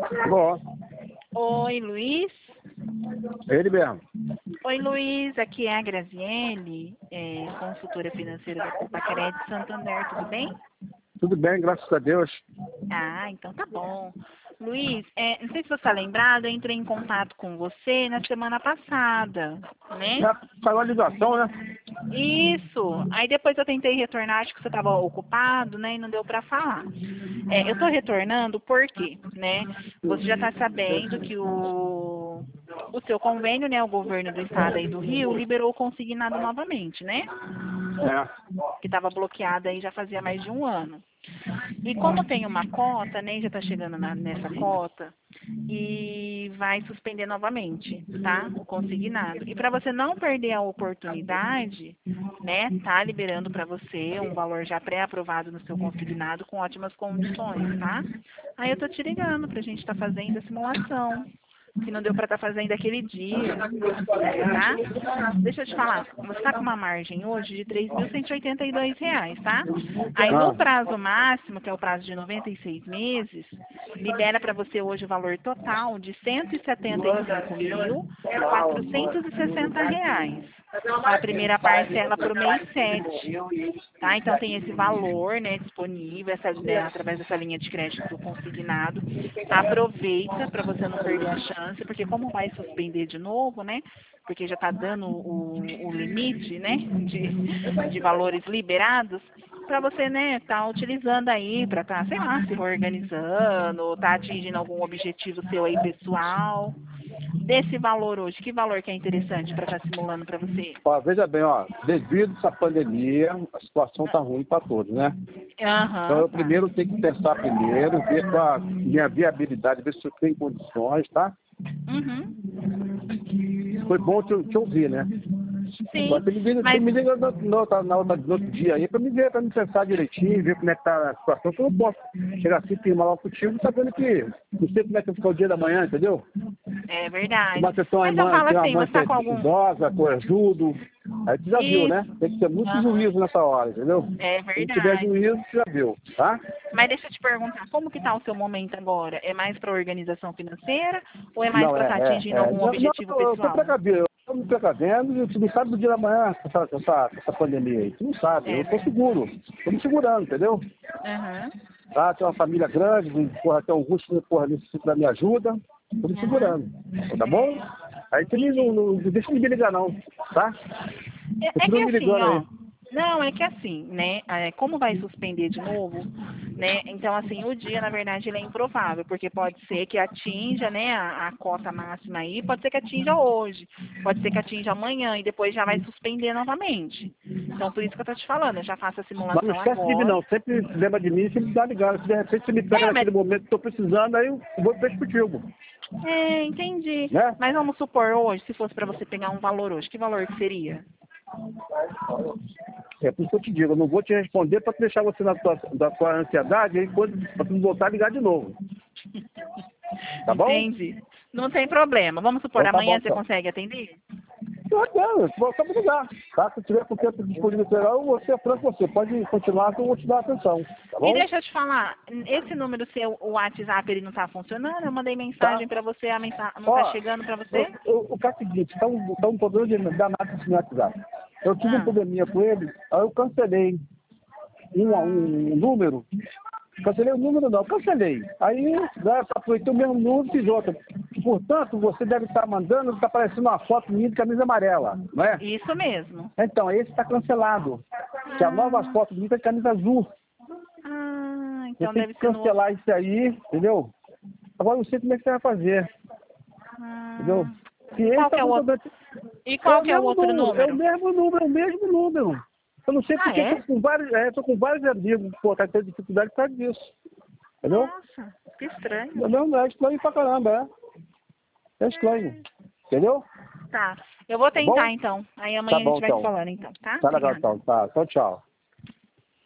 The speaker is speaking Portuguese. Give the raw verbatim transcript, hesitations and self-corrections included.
Bom, Oi, Luiz. ele mesmo. Oi, Luiz. Aqui é a Graziele, é, consultora financeira da Compacred de Santander. Tudo bem? Tudo bem, graças a Deus. Ah, então tá bom. Luiz, é, não sei se você está lembrado, eu entrei em contato com você na semana passada, né? Já saiu a ligação, né? Isso. Aí depois eu tentei retornar, acho que você estava ocupado, né? E não deu para falar. É, eu estou retornando porque, né? Você já está sabendo que o, o seu convênio, né? O governo do estado aí do Rio liberou o consignado novamente, né? É. Que estava bloqueado aí já fazia mais de um ano. E como tem uma cota, né? Já está chegando na- nessa cota e vai suspender novamente, tá? O consignado. E para você não perder a oportunidade, né? Tá liberando para você um valor já pré-aprovado no seu consignado com ótimas condições, tá? Aí eu tô te ligando pra gente estar fazendo a simulação. Que não deu para estar fazendo aquele dia, tá? Deixa eu te falar, você está com uma margem hoje de três mil cento e e oitenta e dois reais, tá? Aí no Ah, prazo máximo, que é o prazo de noventa e seis meses, libera para você hoje o valor total de cento e setenta e cinco mil quatrocentos e sessenta reais. A primeira parcela para o mês sete, tá? Então tem esse valor, né, disponível, essa, né, através dessa linha de crédito do consignado. Aproveita para você não perder a chance, porque como vai suspender de novo, né? Porque já está dando o, o limite, né, de, de valores liberados, para você, né, tá utilizando aí para estar, sei lá, se reorganizando, tá atingindo algum objetivo seu aí pessoal. Desse valor hoje, que valor que é interessante para estar simulando para você? ó, veja bem, ó, devido a essa pandemia, a situação tá ruim para todos, né? Então Aham, eu tá. primeiro tenho que pensar primeiro, ver qual a minha viabilidade, ver se eu tenho condições, tá? Uhum. Foi bom te, te ouvir, né? Sim, Agora você me liga, você mas me liga no, no, outra- na outra- no outro dia aí pra me ver, pra me pensar direitinho, ver como é que tá a situação, que eu não posso chegar assim, firmar lá contigo, sabendo que não sei como é que vai ficar o dia da manhã, entendeu? é verdade. Uma questão aí, Mas eu mãe, falo tem uma assim, você mãe que está é com algum. idosa, que eu ajudo. Aí tu já viu, né? Isso. Tem que ter muito Aham. juízo nessa hora, entendeu? É Se não tiver verdade. juízo, tu já viu, tá? Mas deixa eu te perguntar, como que está o seu momento agora? É mais para organização financeira ou é mais Não, para é, estar é, atingindo é. algum Não, não, objetivo eu tô pessoal? precavido, eu tô me precavendo e tu não sabe do dia da manhã com essa, com essa, com essa pandemia aí. Tu não sabe, É eu tô verdade. seguro, tô me segurando, entendeu? Aham. Tá? Tenho uma família grande, porra, tem alguns que porra, necessitam da minha ajuda, tô me Aham. segurando, tá bom? Aí tu me, não, Entendi. não, deixa de me ligar não, tá? É, é que Continua me assim, ligando ó. aí. Não, é que assim, né? é, Como vai suspender de novo, né? Então, assim, o dia, na verdade, ele é improvável, porque pode ser que atinja, né, a, a cota máxima aí, pode ser que atinja hoje, pode ser que atinja amanhã e depois já vai suspender novamente. Então, por isso que eu tô te falando, eu já faço a Mas não simulação esquece de mim agora. não, sempre lembra de mim e sempre dá ligado. Se de repente você me pega É, mas naquele momento que eu tô precisando, aí eu vou em frente contigo, é, entendi. né? Mas vamos supor hoje, se fosse para você pegar um valor hoje, que valor que seria? É por isso que eu te digo, eu não vou te responder para deixar você na tua, da tua ansiedade, aí quando pra tu voltar a ligar de novo, tá bom? Entendi. Não tem problema. Vamos supor, Então tá bom amanhã você então. consegue atender? Eu quero, vou só me ligar, tá? Se tiver com o tempo disponível, eu vou ser franco com você. Pode continuar que eu vou te dar atenção, tá E bom? deixa eu te falar, esse número seu, o WhatsApp, ele não tá funcionando? Eu mandei Tá? mensagem para você, a mensagem não tá Ó, chegando para eu, você? eu, o cara é o seguinte, tá um, tá um problema de danado esse meu WhatsApp. Eu tive um Ah, probleminha com ele, aí eu cancelei um, ah, um, um número. Cancelei o número não, cancelei. Aí, né, aproveitou o mesmo número e fiz outro. Portanto, você deve estar mandando, está aparecendo uma foto minha de camisa amarela, não é? isso mesmo. Então, esse está cancelado. Que a nova Ah, foto minha é de camisa azul. ah, Você então tem deve que ser no outro. cancelar isso aí, entendeu? Agora eu não sei como é que você vai fazer, entendeu? Ah, Se e ele qual está que é o com outro? problema. E É qual o que é o mesmo outro número, é o número? mesmo número, é o mesmo número. Eu não sei Ah, porque estou é? com vários, é, tô com vários amigos, pô, tá tendo dificuldade por causa disso. Entendeu? Nossa, que estranho. Não, não, é estranho pra caramba, é. É estranho. Entendeu? Tá, eu vou Tá bom? tentar então. Aí Tá amanhã a bom gente vai se então. falando então, tá? Tá legal Obrigada. então. Tá. Tchau, tchau.